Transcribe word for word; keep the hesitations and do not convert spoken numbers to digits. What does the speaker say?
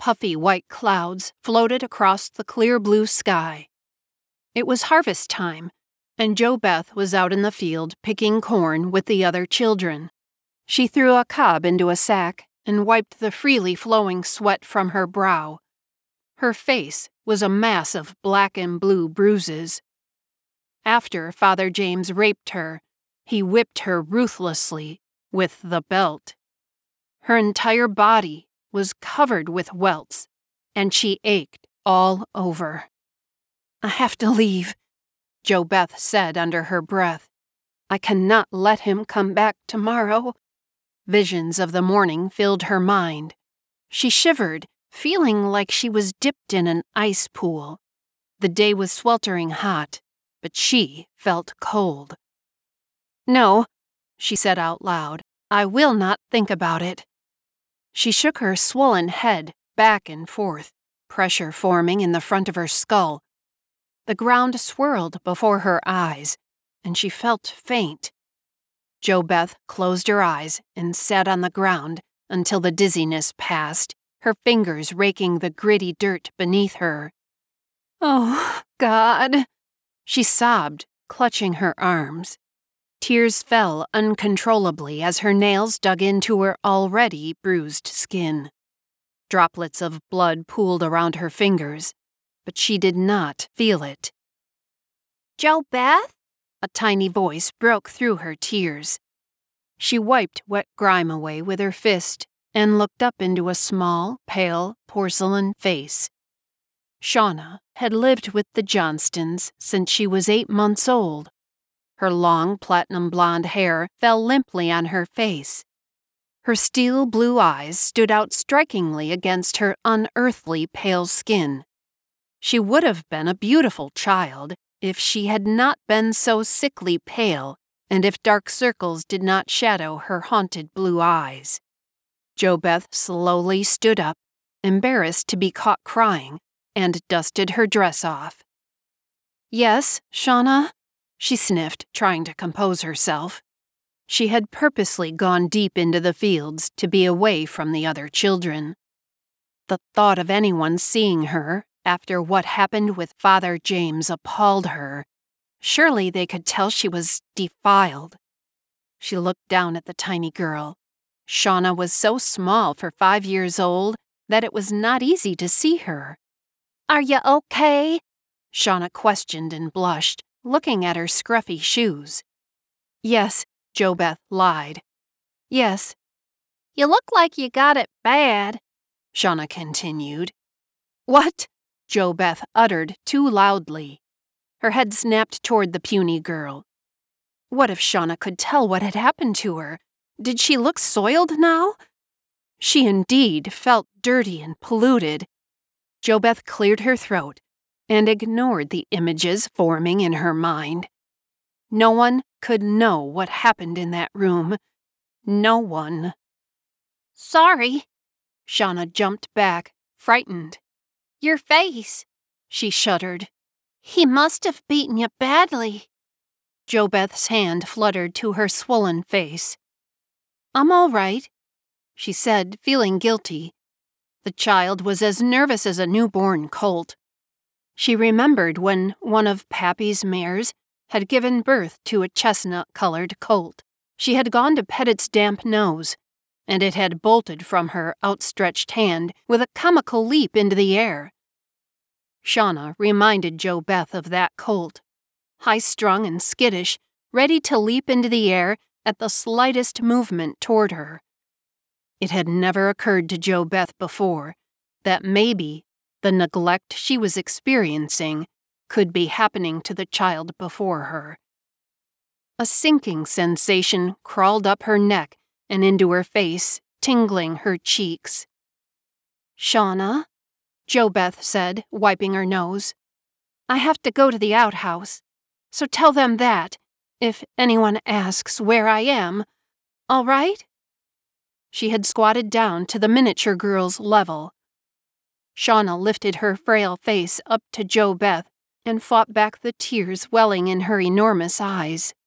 puffy white clouds floated across the clear blue sky. It was harvest time, and JoBeth was out in the field picking corn with the other children. She threw a cob into a sack and wiped the freely flowing sweat from her brow. Her face was a mass of black and blue bruises. After Father James raped her, he whipped her ruthlessly with the belt. Her entire body was covered with welts, and she ached all over. "I have to leave," JoBeth said under her breath. "I cannot let him come back tomorrow." Visions of the morning filled her mind. She shivered, feeling like she was dipped in an ice pool. The day was sweltering hot, but she felt cold. "No," she said out loud, "I will not think about it." She shook her swollen head back and forth, pressure forming in the front of her skull. The ground swirled before her eyes, and she felt faint. JoBeth closed her eyes and sat on the ground until the dizziness passed, her fingers raking the gritty dirt beneath her. "Oh, God," she sobbed, clutching her arms. Tears fell uncontrollably as her nails dug into her already bruised skin. Droplets of blood pooled around her fingers, but she did not feel it. "JoBeth?" A tiny voice broke through her tears. She wiped wet grime away with her fist and looked up into a small, pale, porcelain face. Shauna had lived with the Johnstons since she was eight months old. Her long platinum blonde hair fell limply on her face. Her steel blue eyes stood out strikingly against her unearthly pale skin. She would have been a beautiful child if she had not been so sickly pale and if dark circles did not shadow her haunted blue eyes. JoBeth slowly stood up, embarrassed to be caught crying, and dusted her dress off. "Yes, Shauna?" she sniffed, trying to compose herself. She had purposely gone deep into the fields to be away from the other children. The thought of anyone seeing her after what happened with Father James appalled her. Surely they could tell she was defiled. She looked down at the tiny girl. Shauna was so small for five years old that it was not easy to see her. "Are you okay?" Shauna questioned and blushed, looking at her scruffy shoes. "Yes," JoBeth lied. "Yes." "You look like you got it bad," Shauna continued. "What?" JoBeth uttered too loudly. Her head snapped toward the puny girl. What if Shauna could tell what had happened to her? Did she look soiled now? She indeed felt dirty and polluted. JoBeth cleared her throat and ignored the images forming in her mind. No one could know what happened in that room. No one. "Sorry." Shauna jumped back, frightened. "Your face," she shuddered. "He must have beaten you badly." JoBeth's hand fluttered to her swollen face. "I'm all right," she said, feeling guilty. The child was as nervous as a newborn colt. She remembered when one of Pappy's mares had given birth to a chestnut-colored colt. She had gone to pet its damp nose, and it had bolted from her outstretched hand with a comical leap into the air. Shauna reminded JoBeth of that colt, high-strung and skittish, ready to leap into the air at the slightest movement toward her. It had never occurred to JoBeth before that maybe the neglect she was experiencing could be happening to the child before her. A sinking sensation crawled up her neck and into her face, tingling her cheeks. "Shauna," JoBeth said, wiping her nose, "I have to go to the outhouse, so tell them that, if anyone asks where I am. All right?" She had squatted down to the miniature girl's level. Shauna lifted her frail face up to JoBeth and fought back the tears welling in her enormous eyes.